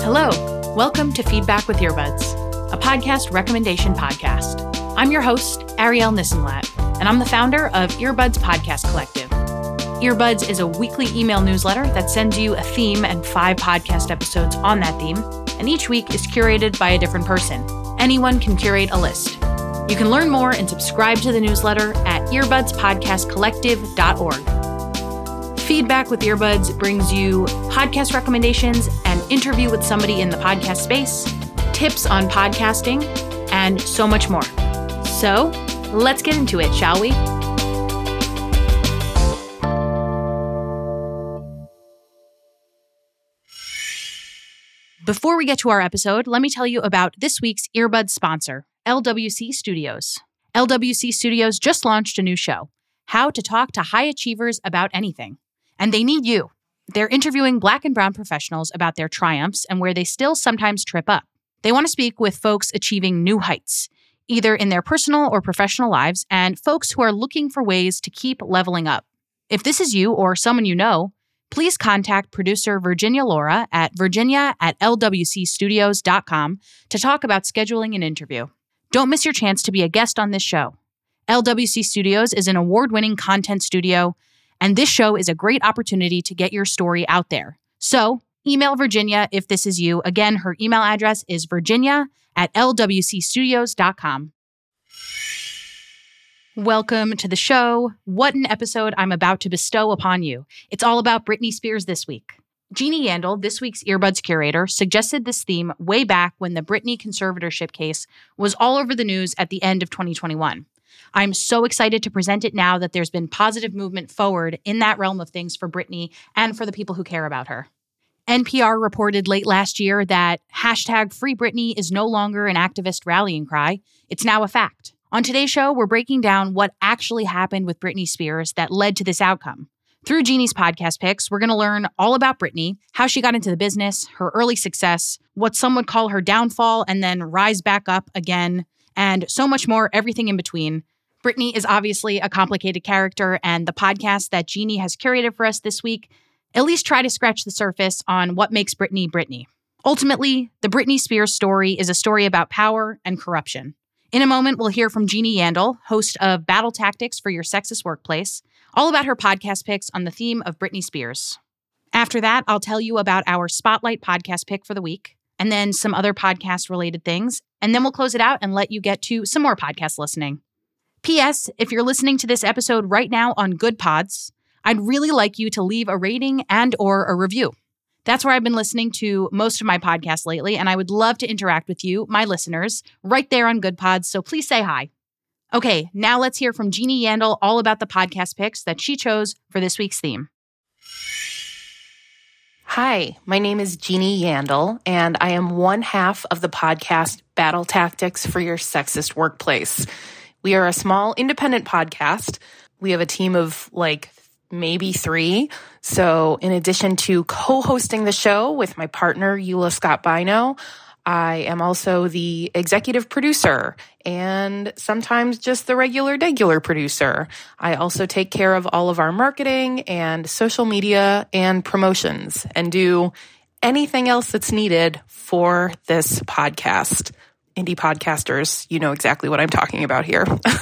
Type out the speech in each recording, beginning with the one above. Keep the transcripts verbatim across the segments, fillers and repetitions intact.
Hello, welcome to Feedback with Earbuds, a podcast recommendation podcast. I'm your host, Arielle Nissenblatt, and I'm the founder of Earbuds Podcast Collective. Earbuds is a weekly email newsletter that sends you a theme and five podcast episodes on that theme, and each week is curated by a different person. Anyone can curate a list. You can learn more and subscribe to the newsletter at earbuds podcast collective dot org. Feedback with Earbuds brings you podcast recommendations, an interview with somebody in the podcast space, tips on podcasting, and so much more. So, let's get into it, shall we? Before we get to our episode, let me tell you about this week's Earbuds sponsor, L W C Studios. L W C Studios just launched a new show, How to Talk to High Achievers About Anything. And they need you. They're interviewing Black and brown professionals about their triumphs and where they still sometimes trip up. They want to speak with folks achieving new heights, either in their personal or professional lives, and folks who are looking for ways to keep leveling up. If this is you or someone you know, please contact producer Virginia Laura at virginia at l w c studios dot com to talk about scheduling an interview. Don't miss your chance to be a guest on this show. L W C Studios is an award-winning content studio, and this show is a great opportunity to get your story out there. So, email Virginia if this is you. Again, her email address is virginia at l w c studios dot com. Welcome to the show. What an episode I'm about to bestow upon you. It's all about Britney Spears this week. Jeannie Yandel, this week's Earbuds curator, suggested this theme way back when the Britney conservatorship case was all over the news at the end of twenty twenty-one. I'm so excited to present it now that there's been positive movement forward in that realm of things for Britney and for the people who care about her. N P R reported late last year that hashtag Free Britney is no longer an activist rallying cry. It's now a fact. On today's show, we're breaking down what actually happened with Britney Spears that led to this outcome. Through Jeannie's podcast picks, we're going to learn all about Britney, how she got into the business, her early success, what some would call her downfall, and then rise back up again, and so much more, everything in between. Britney is obviously a complicated character, and the podcast that Jeannie has curated for us this week at least try to scratch the surface on what makes Britney Britney. Ultimately, the Britney Spears story is a story about power and corruption. In a moment, we'll hear from Jeannie Yandel, host of Battle Tactics for Your Sexist Workplace, all about her podcast picks on the theme of Britney Spears. After that, I'll tell you about our Spotlight podcast pick for the week, and then some other podcast-related things, and then we'll close it out and let you get to some more podcast listening. P S. If you're listening to this episode right now on Good Pods, I'd really like you to leave a rating and or a review. That's where I've been listening to most of my podcasts lately, and I would love to interact with you, my listeners, right there on Good Pods, so please say hi. Okay, now let's hear from Jeannie Yandel all about the podcast picks that she chose for this week's theme. Hi, my name is Jeannie Yandel, and I am one half of the podcast Battle Tactics for Your Sexist Workplace. We are a small independent podcast. We have a team of like maybe three. So in addition to co-hosting the show with my partner, Eula Scott Bino, I am also the executive producer and sometimes just the regular, degular producer. I also take care of all of our marketing and social media and promotions and do anything else that's needed for this podcast. Indie podcasters, you know exactly what I'm talking about here.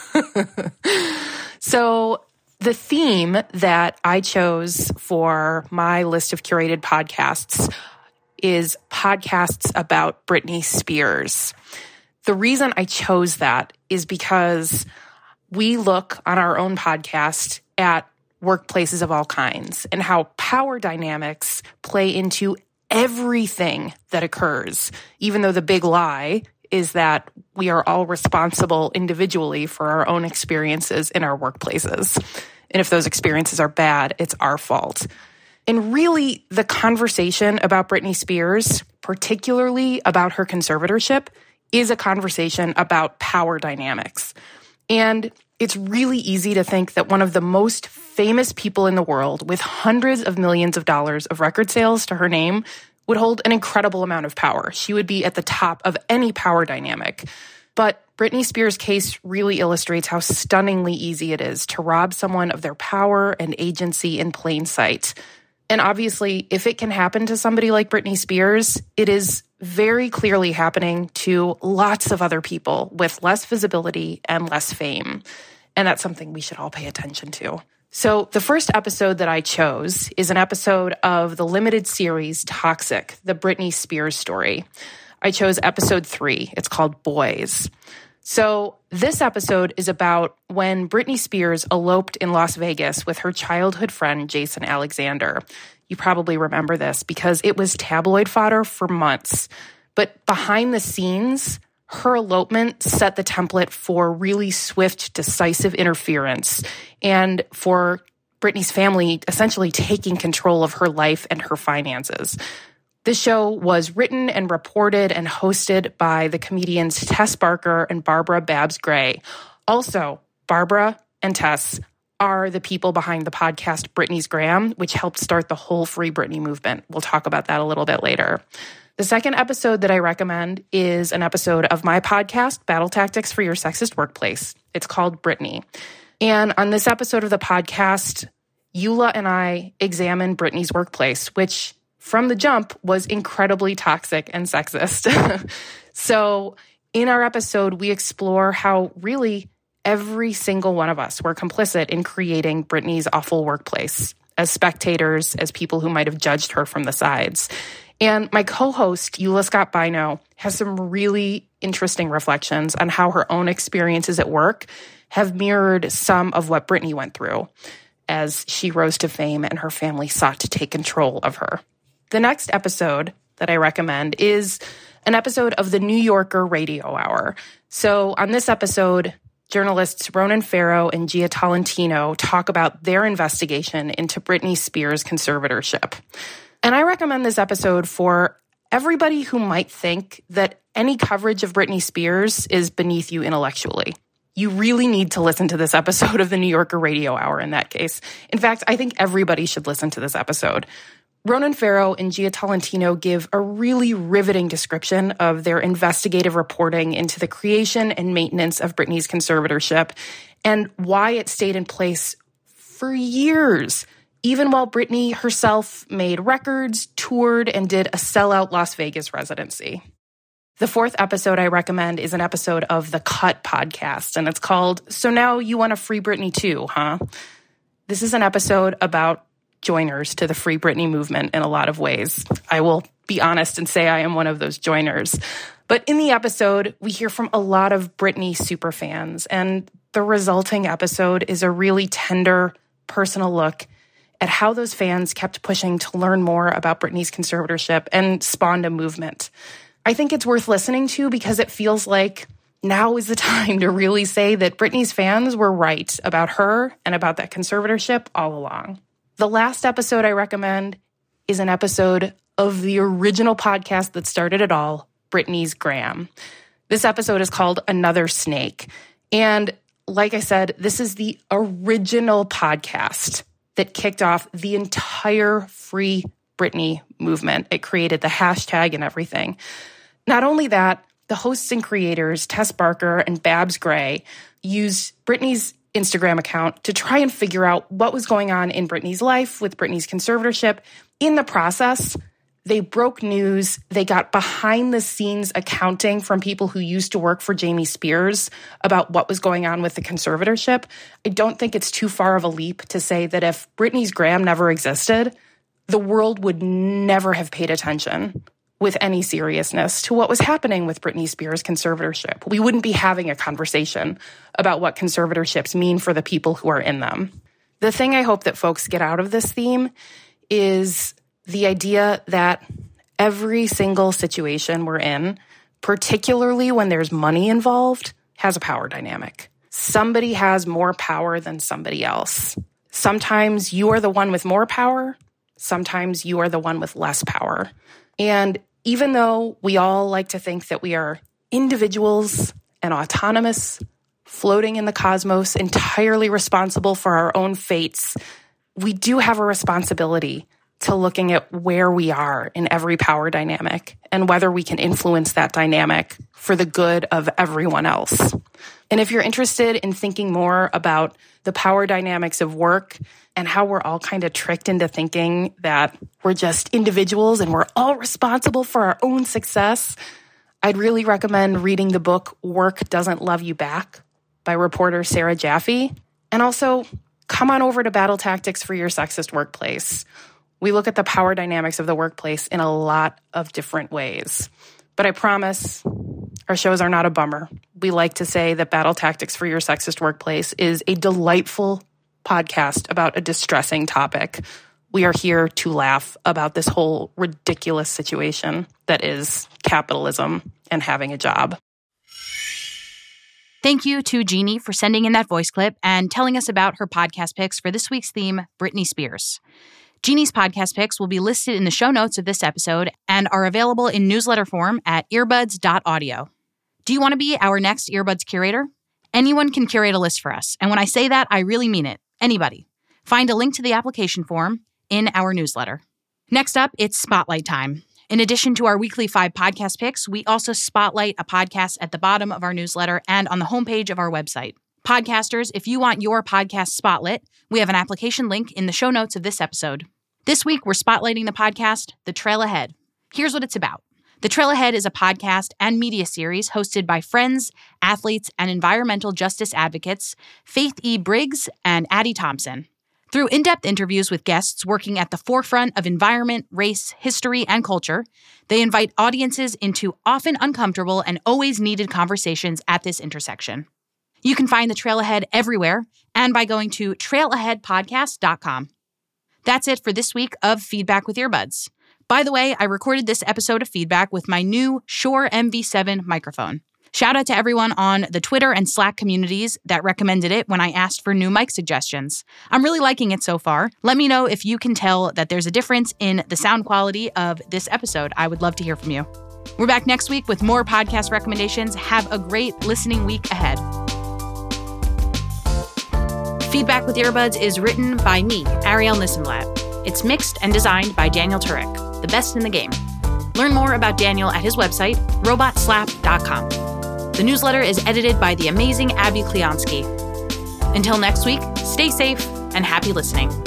So the theme that I chose for my list of curated podcasts is podcasts about Britney Spears. The reason I chose that is because we look on our own podcast at workplaces of all kinds and how power dynamics play into everything that occurs, even though the big lie is that we are all responsible individually for our own experiences in our workplaces. And if those experiences are bad, it's our fault. And really, the conversation about Britney Spears, particularly about her conservatorship, is a conversation about power dynamics. And it's really easy to think that one of the most famous people in the world with hundreds of millions of dollars of record sales to her name would hold an incredible amount of power. She would be at the top of any power dynamic. But Britney Spears' case really illustrates how stunningly easy it is to rob someone of their power and agency in plain sight. And obviously, if it can happen to somebody like Britney Spears, it is very clearly happening to lots of other people with less visibility and less fame. And that's something we should all pay attention to. So the first episode that I chose is an episode of the limited series Toxic, the Britney Spears story. I chose episode three. It's called Boys. So this episode is about when Britney Spears eloped in Las Vegas with her childhood friend, Jason Alexander. You probably remember this because it was tabloid fodder for months. But behind the scenes, her elopement set the template for really swift, decisive interference and for Britney's family essentially taking control of her life and her finances. This show was written and reported and hosted by the comedians Tess Barker and Barbara Babs Gray. Also, Barbara and Tess are the people behind the podcast Britney's Gram, which helped start the whole Free Britney movement. We'll talk about that a little bit later. The second episode that I recommend is an episode of my podcast, Battle Tactics for Your Sexist Workplace. It's called Britney. And on this episode of the podcast, Eula and I examine Britney's workplace, which from the jump was incredibly toxic and sexist. So in our episode, we explore how really every single one of us were complicit in creating Britney's awful workplace as spectators, as people who might have judged her from the sides. And my co-host, Eula Scott Bino, has some really interesting reflections on how her own experiences at work have mirrored some of what Britney went through as she rose to fame and her family sought to take control of her. The next episode that I recommend is an episode of the New Yorker Radio Hour. So on this episode, journalists Ronan Farrow and Gia Tolentino talk about their investigation into Britney Spears' conservatorship. And I recommend this episode for everybody who might think that any coverage of Britney Spears is beneath you intellectually. You really need to listen to this episode of the New Yorker Radio Hour in that case. In fact, I think everybody should listen to this episode. Ronan Farrow and Gia Tolentino give a really riveting description of their investigative reporting into the creation and maintenance of Britney's conservatorship and why it stayed in place for years, even while Britney herself made records, toured, and did a sellout Las Vegas residency. The fourth episode I recommend is an episode of the Cut podcast, and it's called So Now You Want to Free Britney Too, Huh? This is an episode about joiners to the Free Britney movement in a lot of ways. I will be honest and say I am one of those joiners. But in the episode, we hear from a lot of Britney superfans, and the resulting episode is a really tender, personal look at how those fans kept pushing to learn more about Britney's conservatorship and spawned a movement. I think it's worth listening to because it feels like now is the time to really say that Britney's fans were right about her and about that conservatorship all along. The last episode I recommend is an episode of the original podcast that started it all, Britney's Gram. This episode is called Another Snake. And like I said, this is the original podcast that kicked off the entire Free Britney movement. It created the hashtag and everything. Not only that, the hosts and creators, Tess Barker and Babs Gray, used Britney's Instagram account to try and figure out what was going on in Britney's life with Britney's conservatorship. In the process, they broke news. They got behind-the-scenes accounting from people who used to work for Jamie Spears about what was going on with the conservatorship. I don't think it's too far of a leap to say that if Britney's Gram never existed, the world would never have paid attention with any seriousness to what was happening with Britney Spears' conservatorship. We wouldn't be having a conversation about what conservatorships mean for the people who are in them. The thing I hope that folks get out of this theme is the idea that every single situation we're in, particularly when there's money involved, has a power dynamic. Somebody has more power than somebody else. Sometimes you are the one with more power. Sometimes you are the one with less power. And even though we all like to think that we are individuals and autonomous, floating in the cosmos, entirely responsible for our own fates, we do have a responsibility to looking at where we are in every power dynamic and whether we can influence that dynamic for the good of everyone else. And if you're interested in thinking more about the power dynamics of work and how we're all kind of tricked into thinking that we're just individuals and we're all responsible for our own success, I'd really recommend reading the book Work Doesn't Love You Back by reporter Sarah Jaffe. And also, come on over to Battle Tactics for Your Sexist Workplace. We look at the power dynamics of the workplace in a lot of different ways. But I promise our shows are not a bummer. We like to say that Battle Tactics for Your Sexist Workplace is a delightful podcast about a distressing topic. We are here to laugh about this whole ridiculous situation that is capitalism and having a job. Thank you to Jeannie for sending in that voice clip and telling us about her podcast picks for this week's theme, Britney Spears. Jeannie's podcast picks will be listed in the show notes of this episode and are available in newsletter form at earbuds dot audio. Do you want to be our next Earbuds curator? Anyone can curate a list for us. And when I say that, I really mean it. Anybody. Find a link to the application form in our newsletter. Next up, it's Spotlight time. In addition to our weekly five podcast picks, we also spotlight a podcast at the bottom of our newsletter and on the homepage of our website. Podcasters, if you want your podcast spotlit, we have an application link in the show notes of this episode. This week, we're spotlighting the podcast, The Trail Ahead. Here's what it's about. The Trail Ahead is a podcast and media series hosted by friends, athletes, and environmental justice advocates Faith E. Briggs and Addie Thompson. Through in-depth interviews with guests working at the forefront of environment, race, history, and culture, they invite audiences into often uncomfortable and always needed conversations at this intersection. You can find The Trail Ahead everywhere and by going to trail ahead podcast dot com. That's it for this week of Feedback with Earbuds. By the way, I recorded this episode of Feedback with my new Shure M V seven microphone. Shout out to everyone on the Twitter and Slack communities that recommended it when I asked for new mic suggestions. I'm really liking it so far. Let me know if you can tell that there's a difference in the sound quality of this episode. I would love to hear from you. We're back next week with more podcast recommendations. Have a great listening week ahead. Feedback with Earbuds is written by me, Ariel Nissenblatt. It's mixed and designed by Daniel Turek, the best in the game. Learn more about Daniel at his website, robot slap dot com. The newsletter is edited by the amazing Abby Kleonsky. Until next week, stay safe and happy listening.